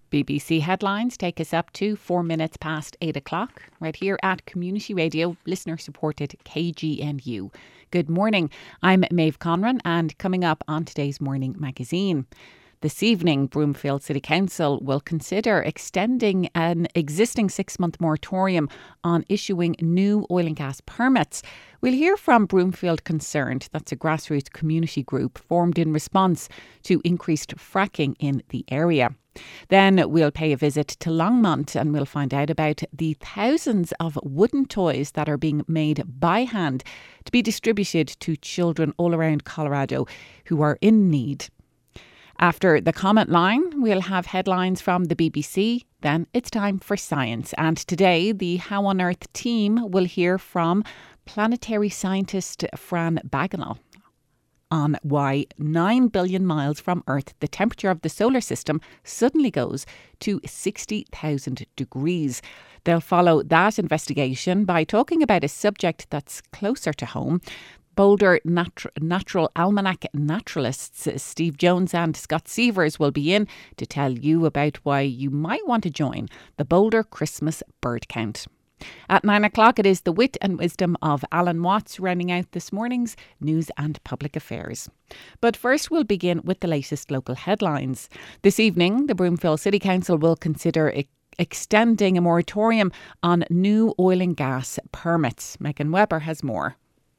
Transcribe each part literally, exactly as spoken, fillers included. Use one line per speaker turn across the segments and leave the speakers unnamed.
B B C headlines take us up to four minutes past eight o'clock, right here at Community Radio, listener-supported K G N U. Good morning, I'm Maeve Conran, and coming up on today's Morning Magazine. This evening, Broomfield City Council will consider extending an existing six-month moratorium on issuing new oil and gas permits. We'll hear from Broomfield Concerned. That's a grassroots community group formed in response to increased fracking in the area. Then we'll pay a visit to Longmont and we'll find out about the thousands of wooden toys that are being made by hand to be distributed to children all around Colorado who are in need. After the comment line, we'll have headlines from the B B C. Then it's time for science. And today, the How on Earth team will hear from planetary scientist Fran Bagenal on why nine billion miles from Earth, the temperature of the solar system suddenly goes to sixty thousand degrees. They'll follow that investigation by talking about a subject that's closer to home. Boulder Nat- Natural Almanac naturalists Steve Jones and Scott Sievers will be in to tell you about why you might want to join the Boulder Christmas bird count. At nine o'clock, it is the wit and wisdom of Alan Watts rounding out this morning's news and public affairs. But first, we'll begin with the latest local headlines. This evening, the Broomfield City Council will consider e- extending a moratorium on new oil and gas permits. Megan Webber has more.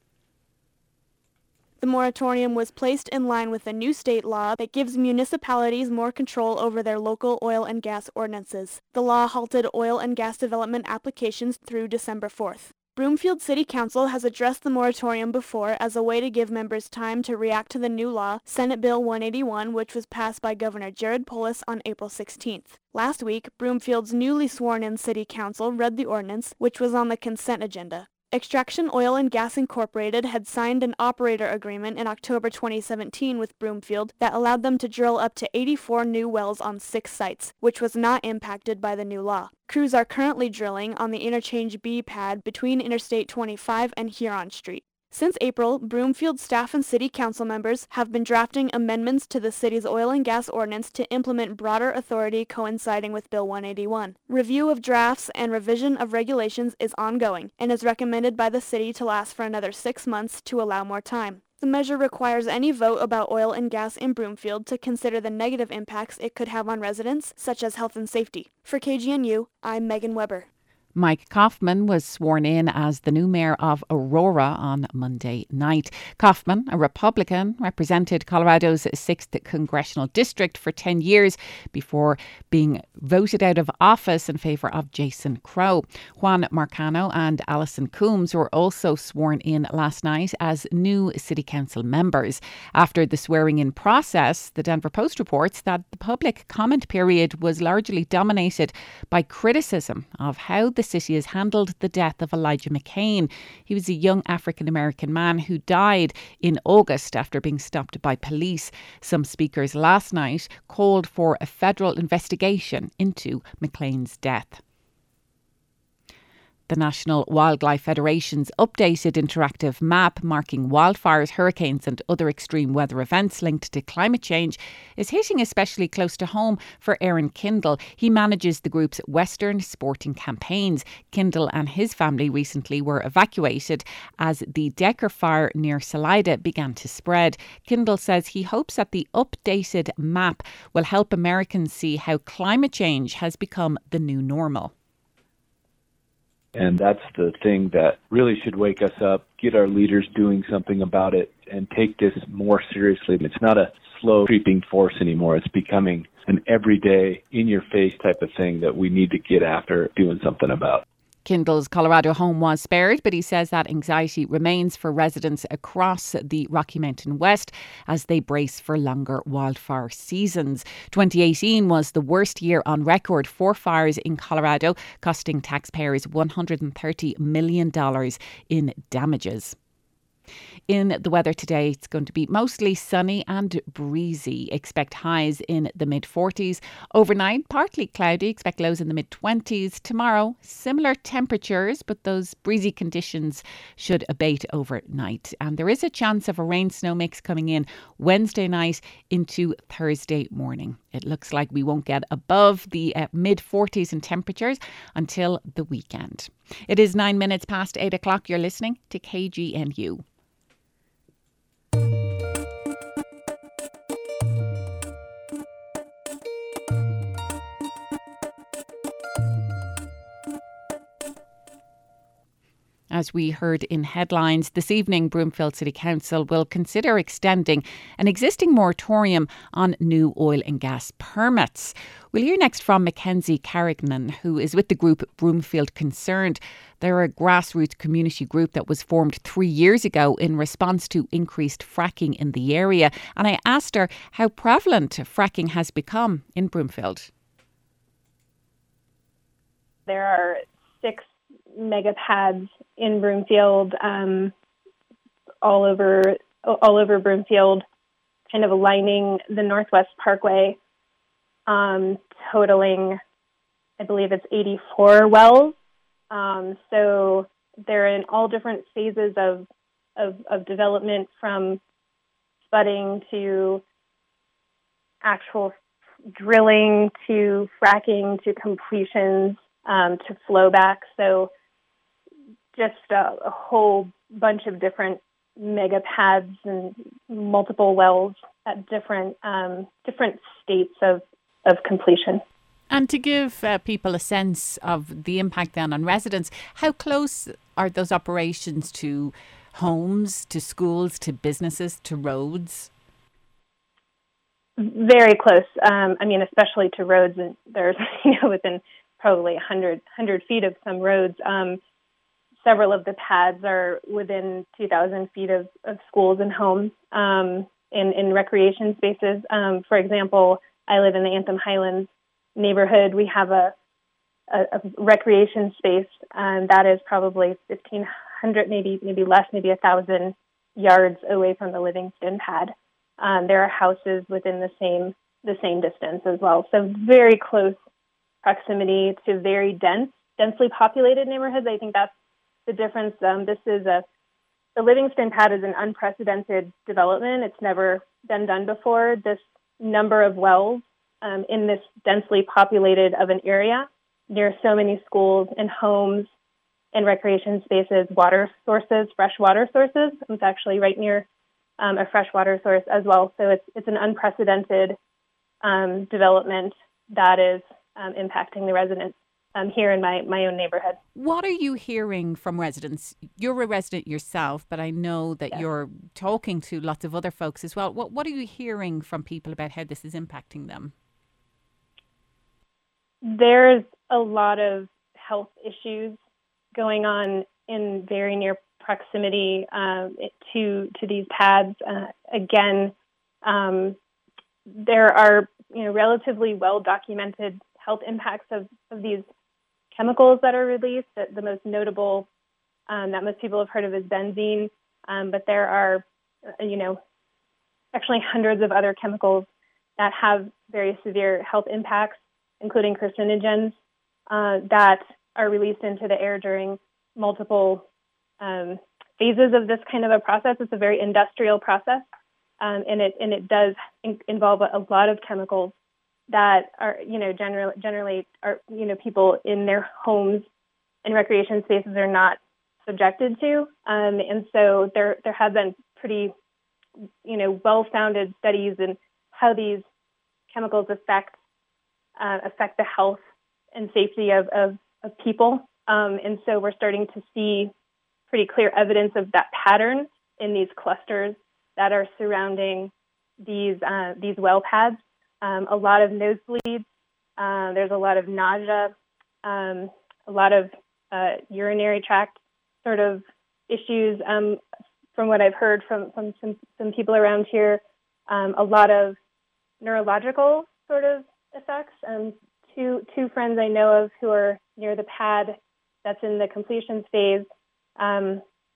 The moratorium was placed in line with a new state law that gives municipalities more control over their local oil and gas ordinances. The law halted oil and gas development applications through December fourth. Broomfield City Council has addressed the moratorium before as a way to give members time to react to the new law, Senate Bill one eighty-one, which was passed by Governor Jared Polis on April sixteenth. Last week, Broomfield's newly sworn-in City Council read the ordinance, which was on the consent agenda. Extraction Oil and Gas Incorporated had signed an operator agreement in October twenty seventeen with Broomfield that allowed them to drill up to eighty-four new wells on six sites, which was not impacted by the new law. Crews are currently drilling on the Interchange B pad between Interstate twenty-five and Huron Street. Since April, Broomfield staff and city council members have been drafting amendments to the city's oil and gas ordinance to implement broader authority coinciding with Bill one eighty-one. Review of drafts and revision of regulations is ongoing and is recommended by the city to last for another six months to allow more time. The measure requires any vote about oil and gas in Broomfield to consider the negative impacts it could have on residents, such as health and safety. For K G N U, I'm Megan Webber.
Mike Kaufman was sworn in as the new mayor of Aurora on Monday night. Kaufman, a Republican, represented Colorado's sixth Congressional District for ten years before being voted out of office in favour of Jason Crow. Juan Marcano and Alison Coombs were also sworn in last night as new City Council members. After the swearing-in process, the Denver Post reports that the public comment period was largely dominated by criticism of how the The city has handled the death of Elijah McCain. He was a young African-American man who died in August after being stopped by police. Some speakers last night called for a federal investigation into McCain's death. The National Wildlife Federation's updated interactive map marking wildfires, hurricanes and other extreme weather events linked to climate change is hitting especially close to home for Aaron Kindle. He manages the group's Western Sporting Campaigns. Kindle and his family recently were evacuated as the Decker fire near Salida began to spread. Kindle says he hopes that the updated map will help Americans see how climate change has become the new normal.
And that's the thing that really should wake us up, get our leaders doing something about it, and take this more seriously. It's not a slow creeping force anymore. It's becoming an everyday, in-your-face type of thing that we need to get after doing something about.
Kindle's Colorado home was spared, but he says that anxiety remains for residents across the Rocky Mountain West as they brace for longer wildfire seasons. twenty eighteen was the worst year on record for fires in Colorado, costing taxpayers one hundred thirty million dollars in damages. In the weather today, it's going to be mostly sunny and breezy. Expect highs in the mid forties. Overnight, partly cloudy. Expect lows in the mid twenties. Tomorrow, similar temperatures, but those breezy conditions should abate overnight. And there is a chance of a rain-snow mix coming in Wednesday night into Thursday morning. It looks like we won't get above the uh, mid forties in temperatures until the weekend. It is nine minutes past eight o'clock. You're listening to K G N U. As we heard in headlines this evening, Broomfield City Council will consider extending an existing moratorium on new oil and gas permits. We'll hear next from Mackenzie Carrigan, who is with the group Broomfield Concerned. They're a grassroots community group that was formed three years ago in response to increased fracking in the area. And I asked her how prevalent fracking has become in Broomfield.
There are six mega pads in Broomfield, um, all over all over Broomfield, kind of aligning the Northwest Parkway, um, totaling, I believe it's eighty-four wells. Um, so they're in all different phases of, of of development, from spudding to actual drilling to fracking to completions um, to flowback. So just a, a whole bunch of different mega pads and multiple wells at different um, different states of, of completion.
And to give uh, people a sense of the impact then on residents, how close are those operations to homes, to schools, to businesses, to roads?
Very close. Um, I mean, especially to roads. And there's, you know, within probably one hundred, one hundred feet of some roads. Um, several of the pads are within two thousand feet of, of schools and homes, um, in, in recreation spaces. Um, for example, I live in the Anthem Highlands neighborhood. We have a, a, a recreation space, and that is probably fifteen hundred, maybe maybe less, maybe one thousand yards away from the Livingston pad. Um, there are houses within the same the same distance as well. So very close proximity to very dense, densely populated neighborhoods. I think that's the difference. Um, this is a the Livingston pad is an unprecedented development. It's never been done before. This number of wells um, in this densely populated of an area near so many schools and homes and recreation spaces, water sources, fresh water sources. It's actually right near um, a fresh water source as well. So it's it's an unprecedented um, development that is um, impacting the residents um, here in my, my own neighborhood.
What are you hearing from residents? You're a resident yourself, but I know that yes. you're talking to lots of other folks as well. What What are you hearing from people about how this is impacting them?
There's a lot of health issues going on in very near proximity um, to to these pads. Uh, again, um, there are you know relatively well documented health impacts of, of these chemicals that are released. The, the most notable um, that most people have heard of is benzene, um, but there are uh, you know actually hundreds of other chemicals that have very severe health impacts, including carcinogens uh, that are released into the air during multiple um, phases of this kind of a process. It's a very industrial process, um, and it and it does in- involve a, a lot of chemicals that are, you know, generally generally are, you know, people in their homes and recreation spaces are not subjected to, um, and so there there have been pretty, you know, well-founded studies in how these chemicals affect uh, affect the health and safety of of, of people. Um, and so we're starting to see pretty clear evidence of that pattern in these clusters that are surrounding these uh, these well pads. Um, a lot of nosebleeds. Uh, there's a lot of nausea, um, a lot of uh, urinary tract sort of issues. Um, from what I've heard from, from some, some people around here, um, a lot of neurological sort of effects. Um, two two friends I know of who are near the pad that's in the completions phase, um,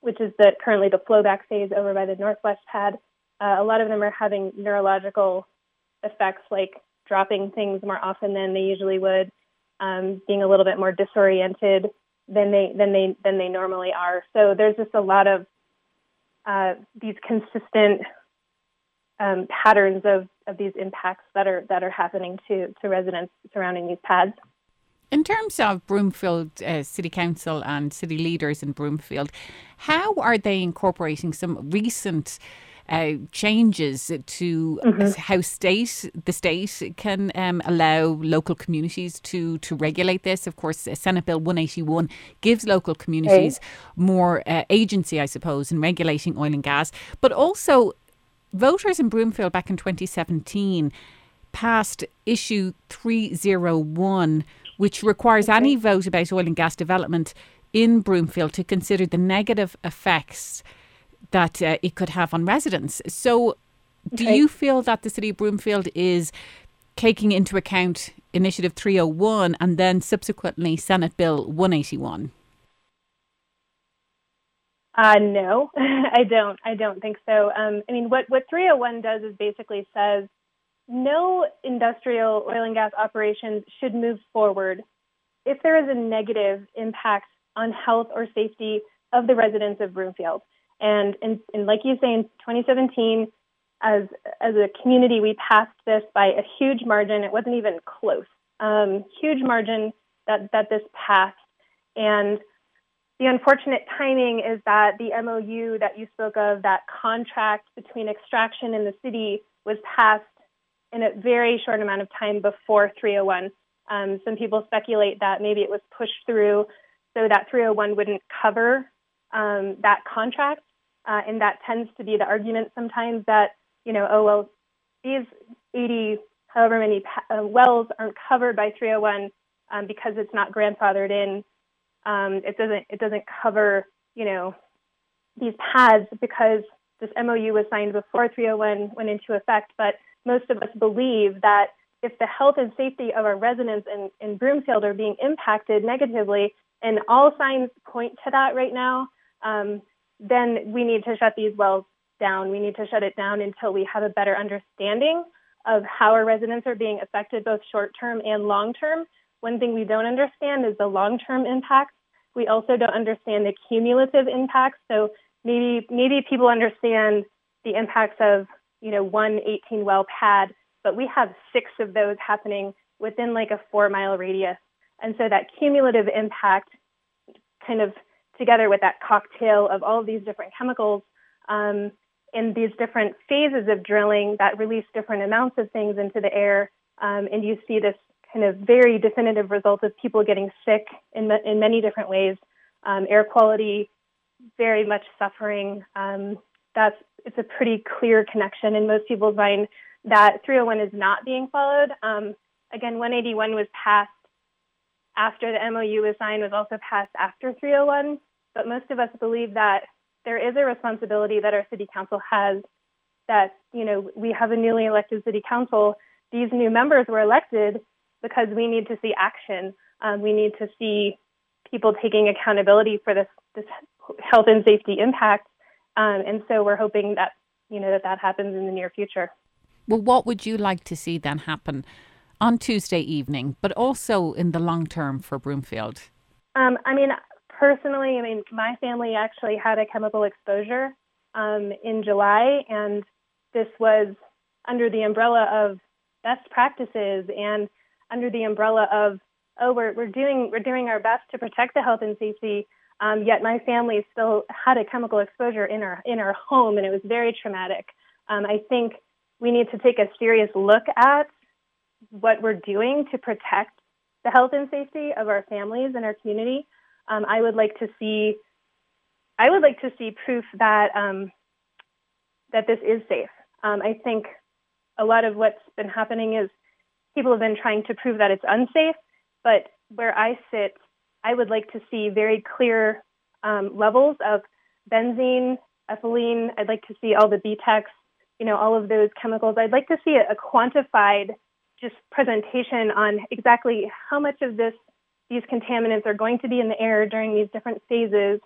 which is the currently the flowback phase over by the Northwest pad. Uh, a lot of them are having neurological effects like dropping things more often than they usually would, um, being a little bit more disoriented than they than they than they normally are. So there's just a lot of uh, these consistent um, patterns of, of these impacts that are that are happening to to residents surrounding these pads.
In terms of Broomfield uh, City Council and city leaders in Broomfield, how are they incorporating some recent uh, changes to mm-hmm. how state the state can um, allow local communities to, to regulate this? Of course, uh, Senate Bill one eighty-one gives local communities right. more uh, agency, I suppose, in regulating oil and gas. But also, voters in Broomfield back in twenty seventeen passed Issue three oh one, which requires okay. any vote about oil and gas development in Broomfield to consider the negative effects that uh, it could have on residents. So do okay. you feel that the City of Broomfield is taking into account Initiative three oh one and then subsequently Senate Bill one eighty-one?
Uh, no, I don't. I don't think so. Um, I mean, what, what three oh one does is basically says no industrial oil and gas operations should move forward if there is a negative impact on health or safety of the residents of Broomfield. And, and, and like you say, in twenty seventeen, as as a community, we passed this by a huge margin. It wasn't even close. Um, huge margin that, that this passed. And the unfortunate timing is that the M O U that you spoke of, that contract between Extraction and the city, was passed in a very short amount of time before three oh one. Um, some people speculate that maybe it was pushed through so that three oh one wouldn't cover um, that contract. Uh, and that tends to be the argument sometimes that, you know, oh, well, these eighty, however many pa- uh, wells aren't covered by three oh one um, because it's not grandfathered in. Um, it doesn't, it doesn't cover, you know, these pads because this M O U was signed before three oh one went into effect. But most of us believe that if the health and safety of our residents in, in Broomfield are being impacted negatively, and all signs point to that right now, um, then we need to shut these wells down. We need to shut it down until we have a better understanding of how our residents are being affected, both short-term and long-term. One thing we don't understand is the long-term impacts. We also don't understand the cumulative impacts. So maybe maybe people understand the impacts of, you know, one eighteen-well pad, but we have six of those happening within like a four-mile radius. And so that cumulative impact kind of together with that cocktail of all of these different chemicals um, in these different phases of drilling that release different amounts of things into the air. Um, and you see this kind of very definitive result of people getting sick in, in many different ways. Um, air quality, very much suffering. Um, that's it's a pretty clear connection in most people's mind that three oh one is not being followed. Um, again, one eighty-one was passed after the M O U was signed, was also passed after three oh one. But most of us believe that there is a responsibility that our city council has, that, you know, we have a newly elected city council. These new members were elected because we need to see action. Um, we need to see people taking accountability for this, this health and safety impact. Um, and so we're hoping that, you know, that that happens in the near future.
Well, what would you like to see then happen on Tuesday evening, but also in the long term for Broomfield?
Um, I mean, personally, I mean, my family actually had a chemical exposure um, in July, and this was under the umbrella of best practices and under the umbrella of, oh, we're we're doing we're doing our best to protect the health and safety. Um, yet my family still had a chemical exposure in our in our home, and it was very traumatic. Um, I think we need to take a serious look at what we're doing to protect the health and safety of our families and our community. Um, I would like to see, I would like to see proof that um, that this is safe. Um, I think a lot of what's been happening is people have been trying to prove that it's unsafe. But where I sit, I would like to see very clear um, levels of benzene, ethylene. I'd like to see all the B TECs, you know, all of those chemicals. I'd like to see a, a quantified just presentation on exactly how much of this these contaminants are going to be in the air during these different phases,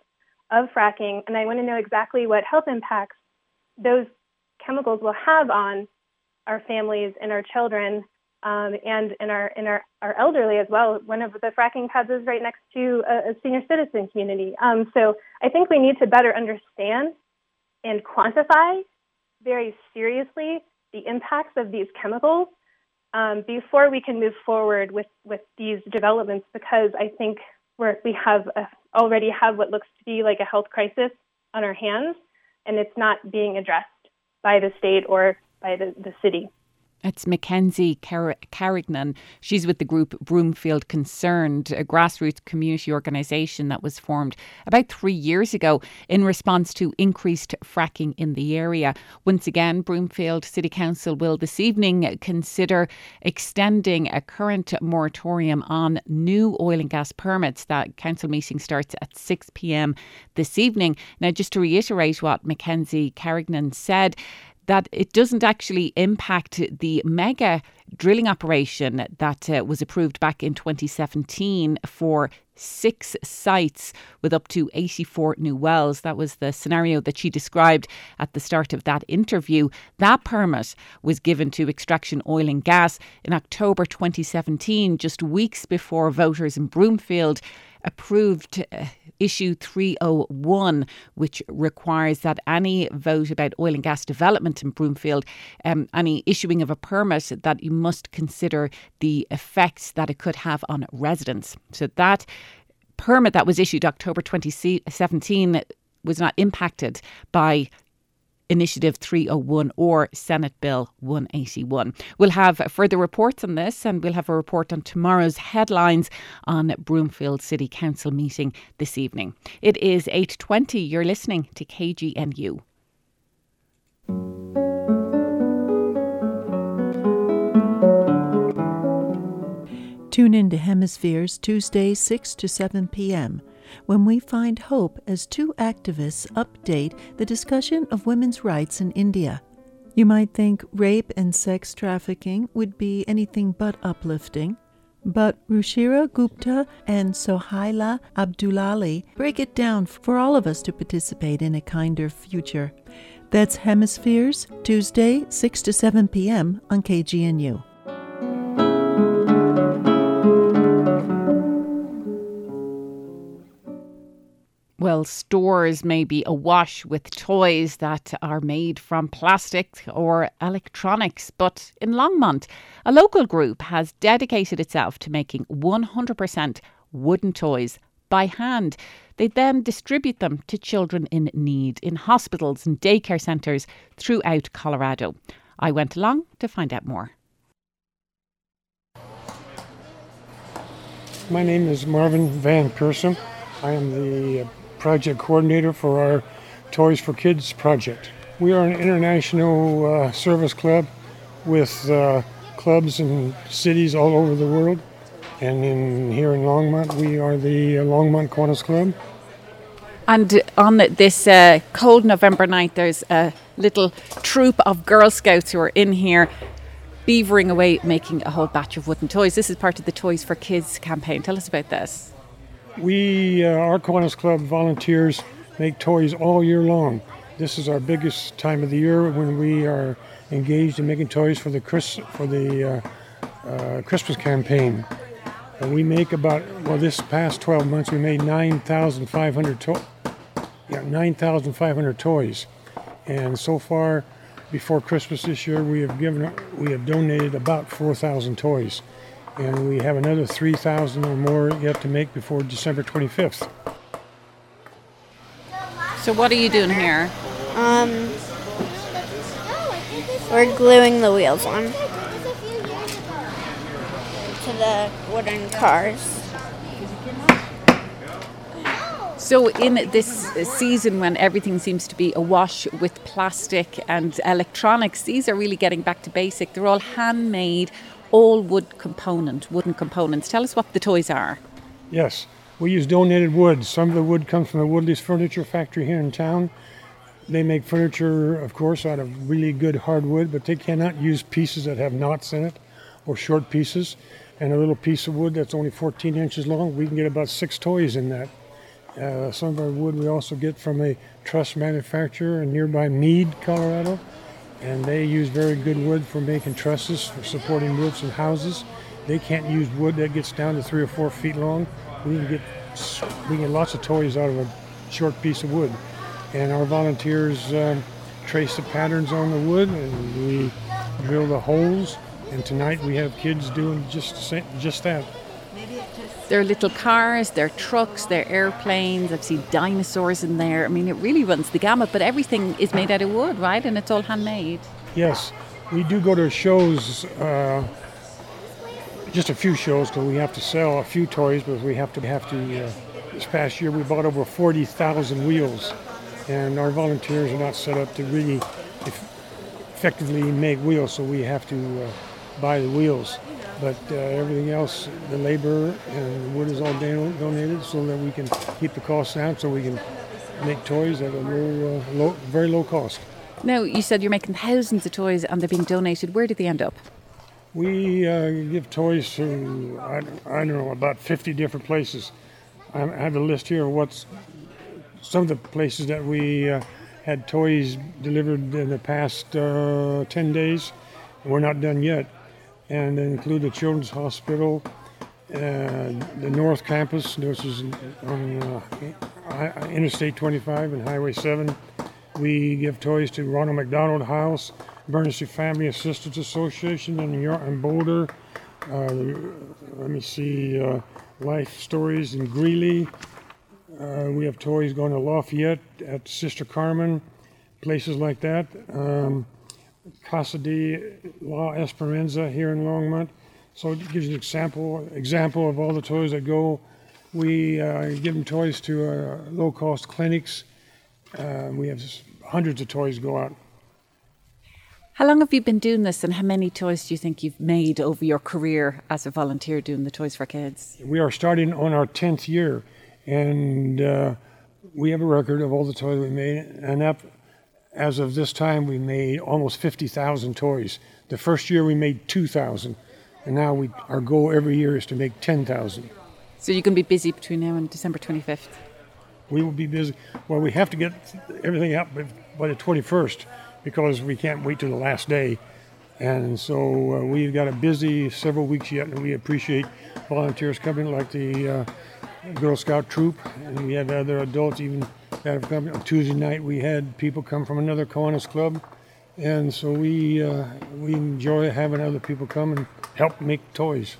of fracking, and I want to know exactly what health impacts those chemicals will have on our families and our children, um, and in our in our, our elderly as well. One of the fracking pads is right next to a, a senior citizen community. Um, so I think we need to better understand and quantify very seriously the impacts of these chemicals um, before we can move forward with, with these developments, because I think we're, we have a, already have what looks to be like a health crisis on our hands, and it's not being addressed by the state or by the, the city.
It's Mackenzie Car- Carignan. She's with the group Broomfield Concerned, a grassroots community organisation that was formed about three years ago in response to increased fracking in the area. Once again, Broomfield City Council will this evening consider extending a current moratorium on new oil and gas permits. That council meeting starts at six p.m. this evening. Now, just to reiterate what Mackenzie Carignan said, that it doesn't actually impact the mega drilling operation that uh, was approved back in twenty seventeen for six sites with up to eighty-four new wells. That was the scenario that she described at the start of that interview. That permit was given to Extraction Oil and Gas in October twenty seventeen, just weeks before voters in Broomfield approved uh, issue three oh one, which requires that any vote about oil and gas development in Broomfield, um, any issuing of a permit, that you must consider the effects that it could have on residents. So that permit that was issued October twenty seventeen was not impacted by Initiative three oh one or Senate Bill one eighty-one. We'll have further reports on this, and we'll have a report on tomorrow's headlines on Broomfield City Council meeting this evening. It is eight twenty. You're listening to K G N U.
Tune in to Hemispheres Tuesday, six to seven p.m. when we find hope as two activists update the discussion of women's rights in India. You might think rape and sex trafficking would be anything but uplifting, but Ruchira Gupta and Sohaila Abdullahi break it down for all of us to participate in a kinder future. That's Hemispheres, Tuesday, six to seven p.m. on K G N U.
Well, stores may be awash with toys that are made from plastic or electronics, but in Longmont, a local group has dedicated itself to making one hundred percent wooden toys by hand. They then distribute them to children in need in hospitals and daycare centres throughout Colorado. I went along to find out more.
My name is Marvin Van Pearson. I am the uh, project coordinator for our Toys for Kids project. We are an international uh, service club with uh, clubs in cities all over the world. And in here in Longmont, we are the uh, Longmont Kiwanis Club.
And on this uh, cold November night, there's a little troop of Girl Scouts who are in here beavering away, making a whole batch of wooden toys. This is part of the Toys for Kids campaign. Tell us about this.
We, uh, our Kiwanis Club volunteers make toys all year long. This is our biggest time of the year when we are engaged in making toys for the Chris, for the uh, uh, Christmas campaign. And we make about, well, this past twelve months, we made nine thousand five hundred to- yeah, nine thousand five hundred toys. And so far, before Christmas this year, we have given, we have donated about four thousand toys. And we have another three thousand or more yet to make before December twenty-fifth.
So what are you doing here?
Um, we're gluing the wheels on to the wooden cars.
So in this season when everything seems to be awash with plastic and electronics, these are really getting back to basic. They're all handmade, all wood component, wooden components. Tell us what the toys are.
Yes, we use donated wood. Some of the wood comes from the Woodley's Furniture Factory here in town. They make furniture, of course, out of really good hardwood, but they cannot use pieces that have knots in it or short pieces. And a little piece of wood that's only fourteen inches long, we can get about six toys in that. Uh, some of our wood we also get from a truss manufacturer in nearby Meade, Colorado. And they use very good wood for making trusses, for supporting roofs and houses. They can't use wood that gets down to three or four feet long. We can get we can get lots of toys out of a short piece of wood. And our volunteers um, trace the patterns on the wood, and we drill the holes. And tonight we have kids doing just the same, just that.
There are little cars, there are trucks, there are airplanes. I've seen dinosaurs in there. I mean, it really runs the gamut, but everything is made out of wood, right? And it's all handmade.
Yes. We do go to shows, uh, just a few shows, because we have to sell a few toys, but we have to have to. Uh, this past year we bought over forty thousand wheels, and our volunteers are not set up to really eff- effectively make wheels, so we have to uh, buy the wheels. But uh, everything else, the labor and the wood is all don- donated so that we can keep the costs down, so we can make toys at a low, uh, low, very low cost.
Now, you said you're making thousands of toys and they're being donated. Where do they end up?
We uh, give toys to, I, I don't know, about fifty different places. I have a list here of what's some of the places that we uh, had toys delivered in the past uh, ten days. We're not done yet. And they include the Children's Hospital, uh, the North Campus, which is on uh, Interstate twenty-five and Highway seven. We give toys to Ronald McDonald House, Bernstein Family Assistance Association in, in Boulder. Uh, let me see, uh, Life Stories in Greeley. Uh, we have toys going to Lafayette at Sister Carmen, places like that. Um, Casa de La Esperanza here in Longmont. So it gives you an example example of all the toys that go. We uh, give them toys to uh, low-cost clinics. Uh, we have hundreds of toys go out.
How long have you been doing this, and how many toys do you think you've made over your career as a volunteer doing the Toys for Kids?
We are starting on our tenth year, and uh, we have a record of all the toys we made, and up as of this time, we made almost fifty thousand toys. The first year we made two thousand, and now we our goal every year is to make ten thousand.
So you can be busy between now and December twenty-fifth?
We will be busy. Well, we have to get everything up by the twenty-first because we can't wait till the last day. And so uh, we've got a busy several weeks yet, and we appreciate volunteers coming like the uh, Girl Scout troop, and we have other adults even that have come. On Tuesday night we had people come from another Kiwanis club, and so we uh, we enjoy having other people come and help make toys.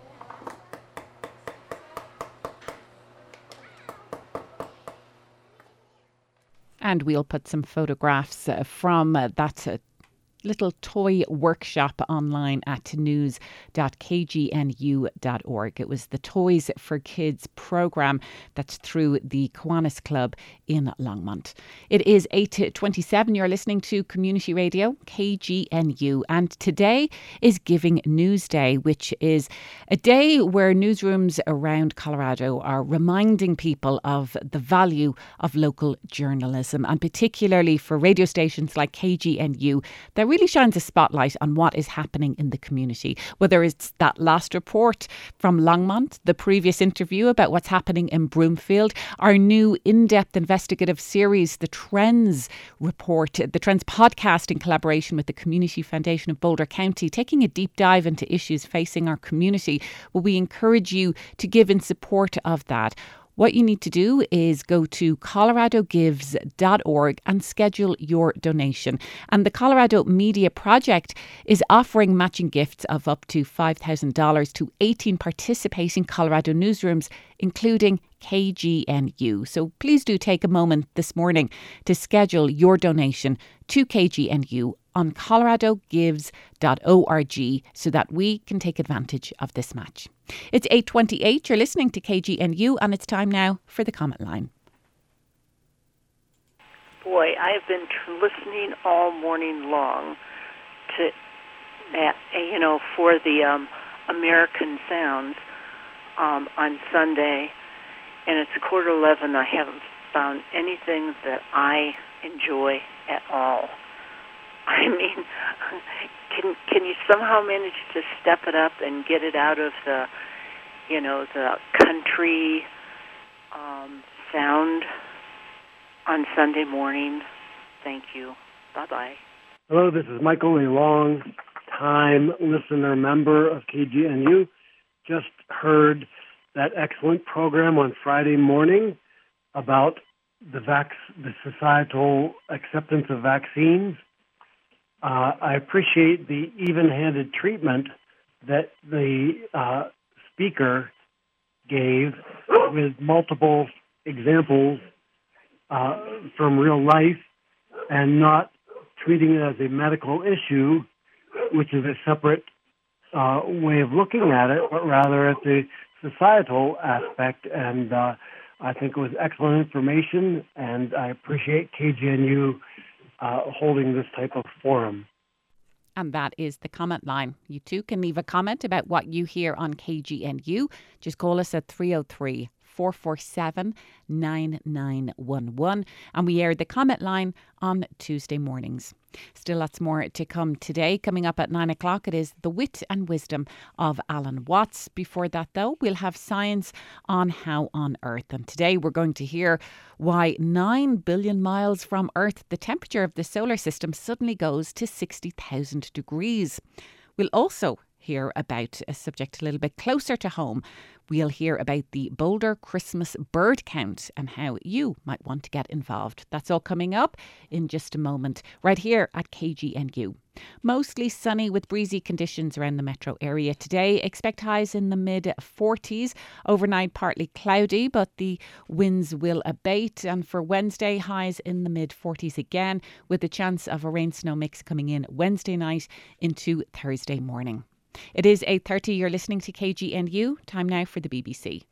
And we'll put some photographs uh, from uh, that uh, little toy workshop online at news dot k g n u dot org. It was the Toys for Kids programme that's through the Kiwanis Club in Longmont. It is eight twenty-seven. You're listening to Community Radio, K G N U, and today is Giving News Day, which is a day where newsrooms around Colorado are reminding people of the value of local journalism, and particularly for radio stations like K G N U that really shines a spotlight on what is happening in the community. Whether it's that last report from Longmont, the previous interview about what's happening in Broomfield, our new in-depth investigative series, The Trends Report, the Trends podcast in collaboration with the Community Foundation of Boulder County, taking a deep dive into issues facing our community. Well, we encourage you to give in support of that. What you need to do is go to colorado gives dot org and schedule your donation. And the Colorado Media Project is offering matching gifts of up to five thousand dollars to eighteen participating Colorado newsrooms, including K G N U. So please do take a moment this morning to schedule your donation to K G N U on colorado gives dot org so that we can take advantage of this match. It's eight twenty-eight. You're listening to K G N U, and it's time now for the comment line.
Boy, I have been tr- listening all morning long to, uh, you know, for the um, American Sounds um, on Sunday, and it's a quarter eleven. I haven't found anything that I enjoy at all. I mean, can can you somehow manage to step it up and get it out of the, you know, the country um, sound on Sunday morning. Thank you. Bye-bye.
Hello, this is Michael, a long-time listener member of K G N U. Just heard that excellent program on Friday morning about the vac- the societal acceptance of vaccines. Uh, I appreciate the even-handed treatment that the uh, speaker gave with multiple examples uh, from real life and not treating it as a medical issue, which is a separate uh, way of looking at it, but rather at the societal aspect. And uh, I think it was excellent information, and I appreciate K G N U uh, holding this type of forum.
And that is the comment line. You too can leave a comment about what you hear on K G N U. Just call us at three oh three, four four seven, nine nine one one. And we air the comment line on Tuesday mornings. Still lots more to come today. Coming up at nine o'clock, it is The Wit and Wisdom of Alan Watts. Before that, though, we'll have Science on How on Earth. And today we're going to hear why nine billion miles from Earth, the temperature of the solar system suddenly goes to sixty thousand degrees. We'll also hear about a subject a little bit closer to home. We'll hear about the Boulder Christmas bird count and how you might want to get involved. That's all coming up in just a moment, right here at K G N U. Mostly sunny with breezy conditions around the metro area today. Expect highs in the mid forties. Overnight partly cloudy, but the winds will abate. And for Wednesday, highs in the mid forties again, with a chance of a rain-snow mix coming in Wednesday night into Thursday morning. It is eight thirty. You're listening to K G N U. Time now for the B B C.